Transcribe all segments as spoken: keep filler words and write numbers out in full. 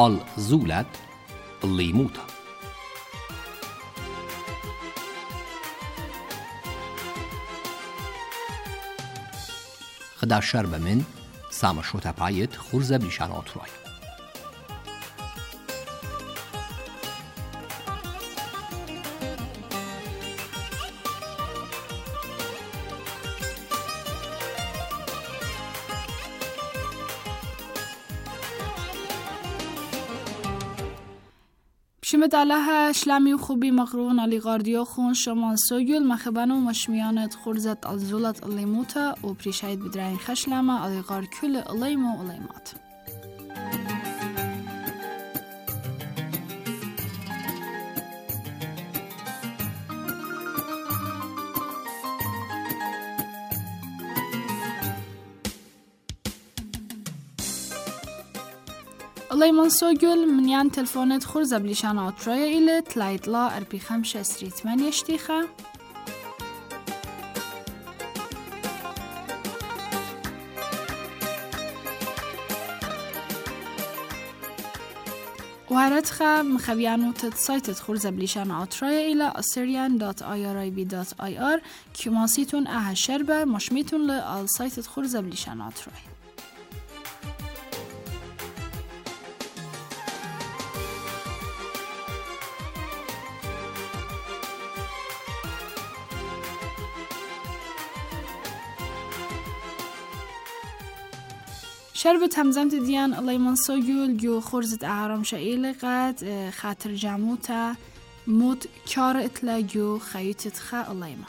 al zulet limuta. خدا شرب من سامشوتا پایت خورزه بلیشان آتروی. شمت الله شلمی و خوبی مقرون علی غاردیو خون شما سوگل مخبنو مشمیانت خورزت الزولت الیموتا و پریشاید بدرین خشلما علی غار کل الیمو الیمات. الله منسوجل من يان تلفونات خرزة بليشانات ترايا إلى تلايت لا أربي خمسة ستريت من يشتيخة وهرتخا مخبيانو تد سايت خرزة بليشانات ترايا إلى assyrian dot i r i b dot i r كماسيتون أها شربة مشميتون لأل سايت خرزة بليشانات ترايا. شربت همزمت دیان الله منسوجل جو خورزت اهرام شایل قد خاطر جاموتا مود کار اتلا جو خیوتت خا الله ما.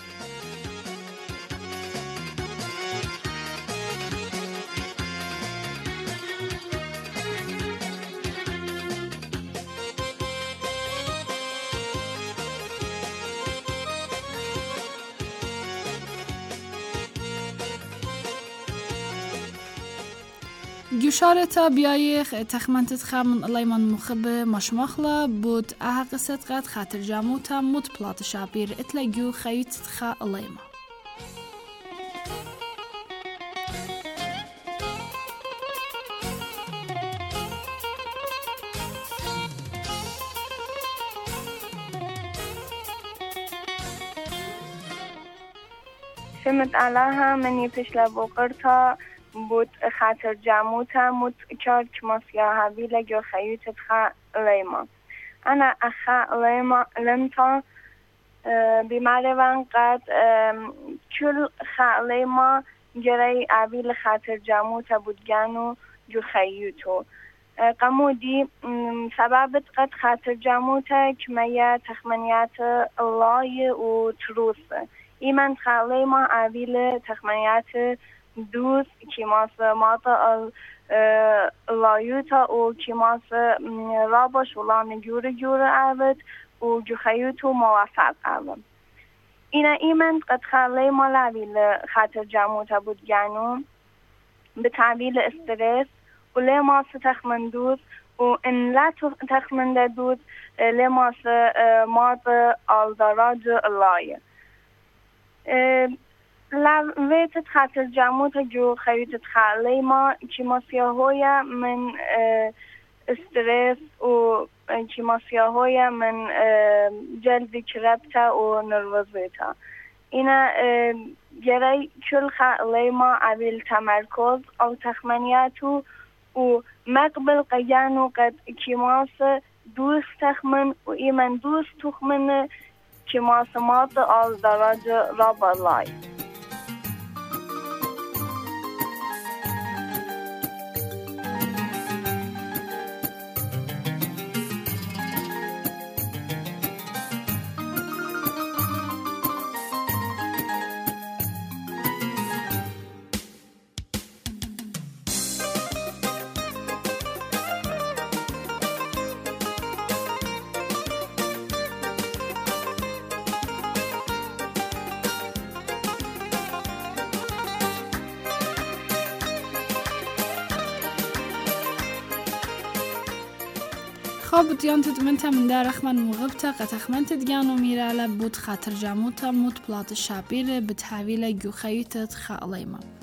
جوشارتا بیایخ تخمنتت خامن الله من مخبه مشمخلا بود اه قصت قد خاطر جاموتا مد پلات شابیر اتلا جو خیوتت خا الله ما. شمت علاها منی پشلا بوقرتا بود خاطر جاموتا مت كار كماسيا هبيلا جو خيوتت خا ليما أنا أخا ليما لمتا بمعرفان قد كل خا ليما جري أبيل خاطر جاموتا بود جانو جو خيوتو قمودي سببت قد خاطر جاموتا كمية تخمنيات الله وتروس إيمان خا ليما أبيل تخمنيات دوست کیماس ماتا لایوتا و کیماس رابش ولان جور جور عبد و جخیوتو موافق عبد اینا ایمن قد خاله ما لبیل خاطر جاموتا بود جانو به تعبیل استرس و لماس تخمن دوست و ان لا تخمن دوست لماس ماتا الدراج لایه لویت خاطر جاموتا جو خیوتت خاله ما کیماسیاهویا من استرس و کیماسیاهویا من جلدی کربتا و نروزیتا اینا گرای کل خاله ما عبیل تمرکز او تخمنیاتو و مقبل قیانو قد کیماس دوست تخمن و ایمن دوست تخمن کیماس مات آل دراج راب الله. خب دیان تدمنتا من در اخمن مغبتا قد اخمنت دیانو میرالا بود خاطر جاموتا مود پلات شابیر بتحویل جو خیوتت خالیما.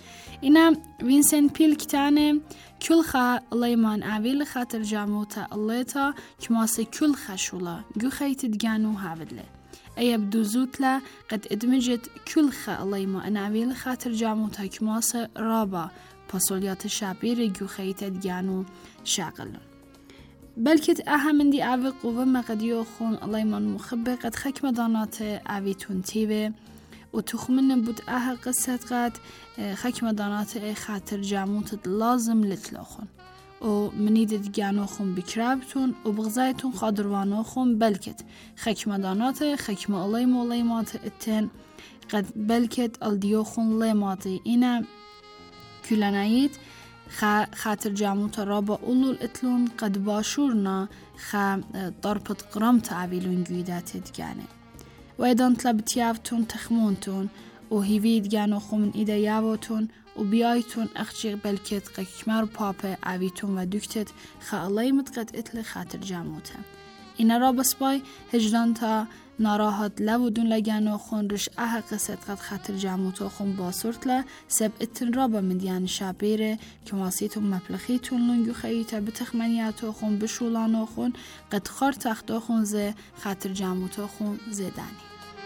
اینا وینسنت پیل کتانه کل خا لیمان عویل خاطر جاموتا الله تا کماس کل خشولا جو خیت دگانو هاودله ای بدوزوتلا قد ادمجت کل خا لیمان عویل خاطر جاموتا کماس رابا پاسولیات شابیر جو خیت دگانو شاغلون بلکت اهم دی عوی قوه مقدیو خون لیمان مخبه قد خکم دانات عوی تونتیوه و تخمن بود اه قصة قد خکم دانات ای خاطر جاموتت لازم لتلاخون و منید دیگانو خون بکرابتون و بغزایتون خادروانو خون بلکت خکم دانات خکم علیم و لیمات اتن قد بلکت الدیو خون لیماتی اینا کلانایید خاطر جاموت رابا اولول اتلون قد باشورنا خا ضربت قرام تعویلون جویدات دگانه و ایدان طلبت یافتون تخمونتون و هیوید گانو خومن ایده یاوتون و بیایتون اخچیق بلکت قکمر پاپه عویتون و دکتت خالای متقد اتل خاطر جاموته اینا را بسپای هجدان تا ناراحت لودون لگانو خون رش اه قصد قد خاطر جاموتو خون باسورت له سب اتن رابا مدیان شابیره کماسیتون مپلخیتون لنگو خییتا بتخمنیاتو خون بشولانو خون قد خار تختو خون زه خاطر جاموتو خون زیدانی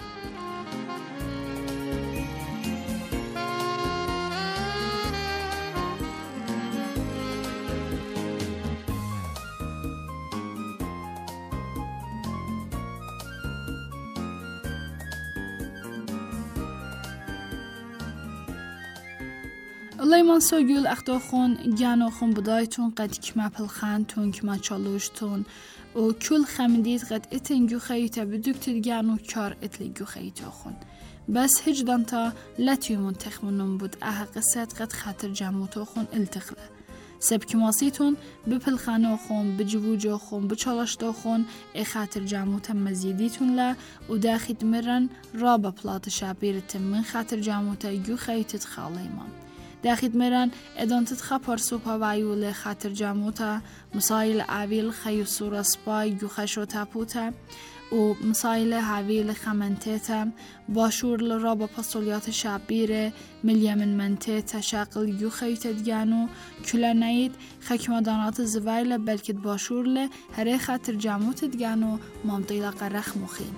لیمان سوگل اختا خون گانو خون بدایتون قد کما پلخانتون کما چالوشتون و کل خمدید قد اتنگو خییتا بدوکتید گانو کار اتلگو خییتا خون بس هج دانتا لاتیومون تخمونون بود اه قصد قد خاطر جاموتو خون التخله سب کماسیتون بپلخانو خون بجووجو خون بچالشتو خون ای خاطر جاموتا مزیدیتون لا و داخد مرن رابا پلات شابیرتن من خاطر جاموتا یو خییتت خالیمان داخد مران ادان تتخبر سوپا وایول خاطر جاموتا مسائل عویل خیو سورا سپای یو خشو تاپوتا و مسائل عویل خمنتیتا باشور لرابا پاسولیات شابیره ملیمن منتیتا شاقل یو خیوتا دگانو کلا ناید خکمدانات زوایل بلکت باشور له هره خاطر جاموتا دگانو مامطیلا قرخ مخین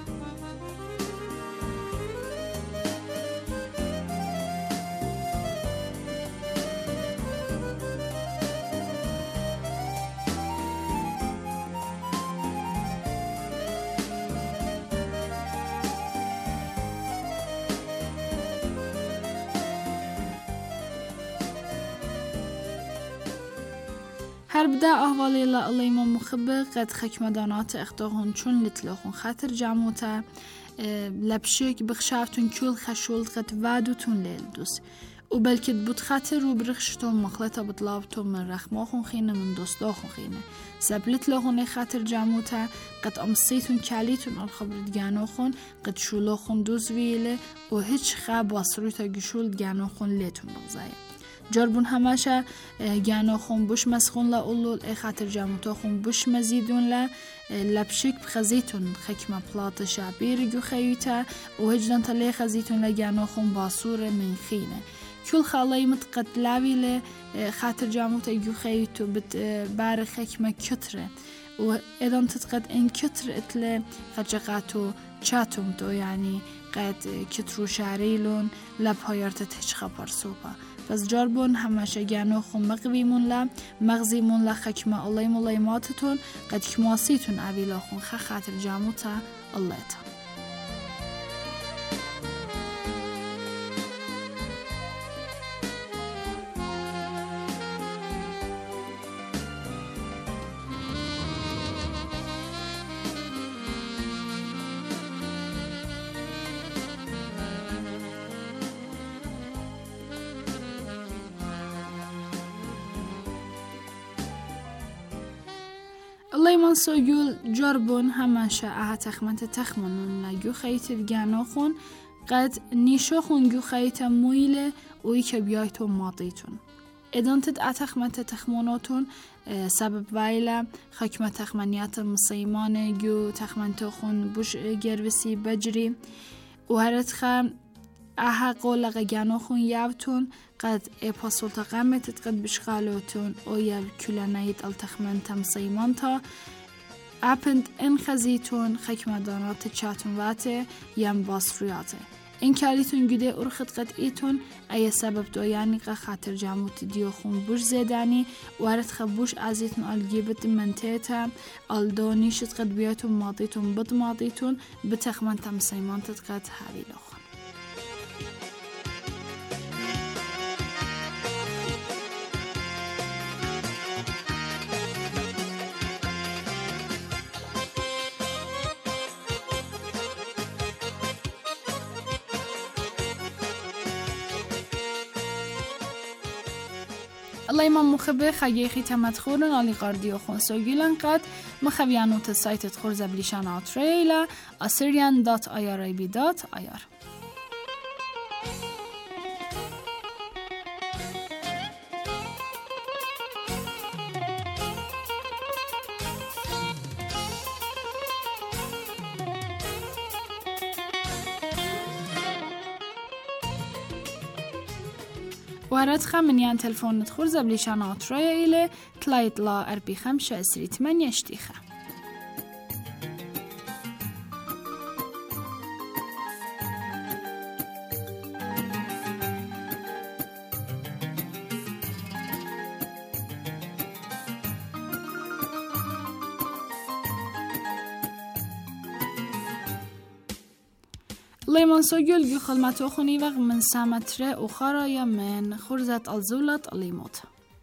هر بدا أهوالي لا الله مخبر قد خكمدانات اختاهن چون لتلاخون خاطر جاموتا لبشيك بخشافتون كل خشول قد وادوتون ليلدوس و بلکت بود خاطر رو برخشتون مخلطه بطلابتون من رخماخون خینه من دوستاخون خینه سبلت لغونه خاطر جاموتا قد امسیتون کلیتون الخبر دگانوخون قد شولوخون دوز ویله و هیچ خواب واسرویتا گشول دگانوخون لیتون بغزایه جربون همشه گانو خون بوش مسخون لا اولول ای خاطر جاموتا خون بوش مزیدون لا لبشک بخزیتون خکم پلات شابیر جو خیوتا و هجدان تلی خزیتون لگانو خون باسور من خینه کل خالای متقد لاویله خاطر جاموتا جو خیوتو بت بار خکم کتره و ایدان تتقد این کتر اتله خجقاتو چاتوم تو یعنی قد کترو شعریلون لب هایارتت هیچ خبر سوپا پس جاربون همشه گانو خون مقویمون لا مغزیمون لا خکمه الله ملیماتتون قد کماسیتون عویلا خون خ خاطر جاموتا الله تا لیمان سوگل جربون همشه اه تخمنت تخمنون لگو خیت دگانو خون قد نیشو خون گو خیت مویله اوی که بیایتون ماضیتون ادان تد اه تخمنت تخمناتون سبب وایله خکمه تخمنیات مسیمان گو تخمنت خون بوش گروسی بجری و هرت خم اها قولق گنو خون یابتون قد اپاسولتا قمتت قد بشغالوتون او یاب کلانایت التخمن تمسیمانتا اپند انخزیتون خکمدانات چاتون واته یم باسریاته این کاریتون گده ارخت قد ایتون ای سبب دو یعنی قا خاطر جاموت دیو خون بوش زیدانی وارد خبوش ازیتون الگیبت منتیتا الدونیشت قد بیاتون ماضیتون بد ماضیتون بتخمن تمسیمانتت قد حویلو خون الله ما مخبر خیلی تمت خورن علی قاردیو خون سوگیلن قد مخبیانوت سایت خور زبلیشان آتریلا assyrian dot irib dot ir وارد خمنيان تلفون ندخل زبليشان عطرية إلي تلايت لا أربي خمسة أسري تمانية شتيخة لیمان سوگل گو خلمتو خونی وقت من سامتره و خرایا من خورزت الزولت لیموت.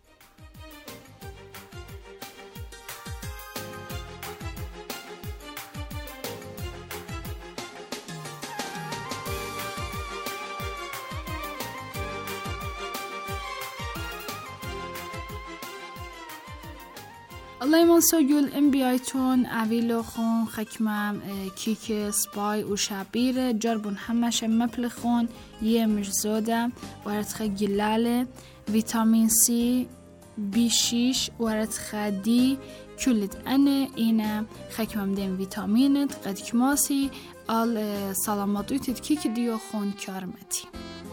لیمان سوگل ام بیایتون اویلو خون خکمم کیک سپای و شبیر جربون همش مپل خون یه مجزوده ورد گلاله ویتامین سی بی شش ورد خدی کلید انه اینه خکمم دیم ویتامینت قد کماسی آل سلامتویتت کیک دیو خون کارمتی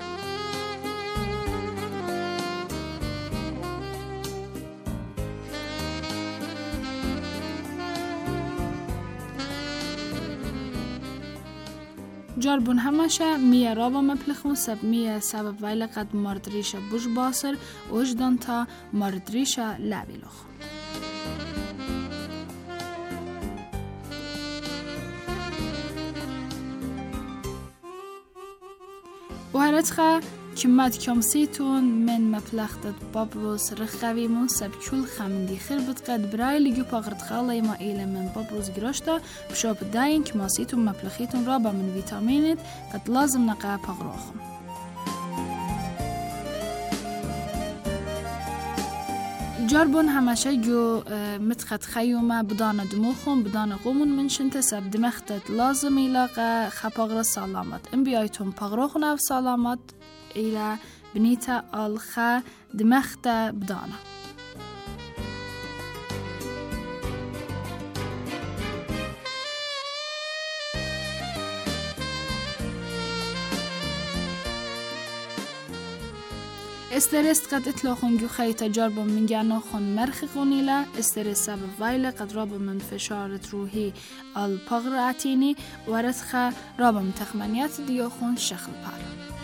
جربون همشه میه رابا مپلخون سب میه سبب ویل قد مردریشه بوش باسر وجدان تا مردریشه لبیلخ و هرتخه کمت کمسیتون من مپلختت بابروز رخویمون سب کل خمندی خیر بد قد برای لیگو پاقرد خاله ما ایله من بابروز گراشتا بشاب داین کماسیتون مپلخیتون را با من ویتامینت قد لازم نقا پاقراخم جربون همشه جو متخد خیومه بدان دموخون بدان قومون منشنت سب دمختت لازم ایلاقه خپاقر سلامت ام بیایتون پاقراخون او سلامت إلى بنيتا الخا دمختا بدانا استرس قد اطلاقون جو خي تجارب من جانا خون مرخ قونيلا استرس سبب ويلا قد راب من فشارة روحي البغراتيني ورثخا راب من تخمنيات ديو خون شخل بار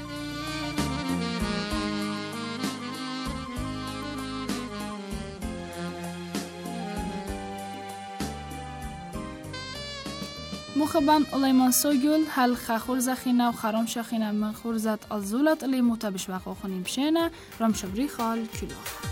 مخبن لیمان سوگل هل خخور زخینه و خرام شخینه من خورزت از زولت لیموتا بشوق خونیم شینه رام شبری خال کلو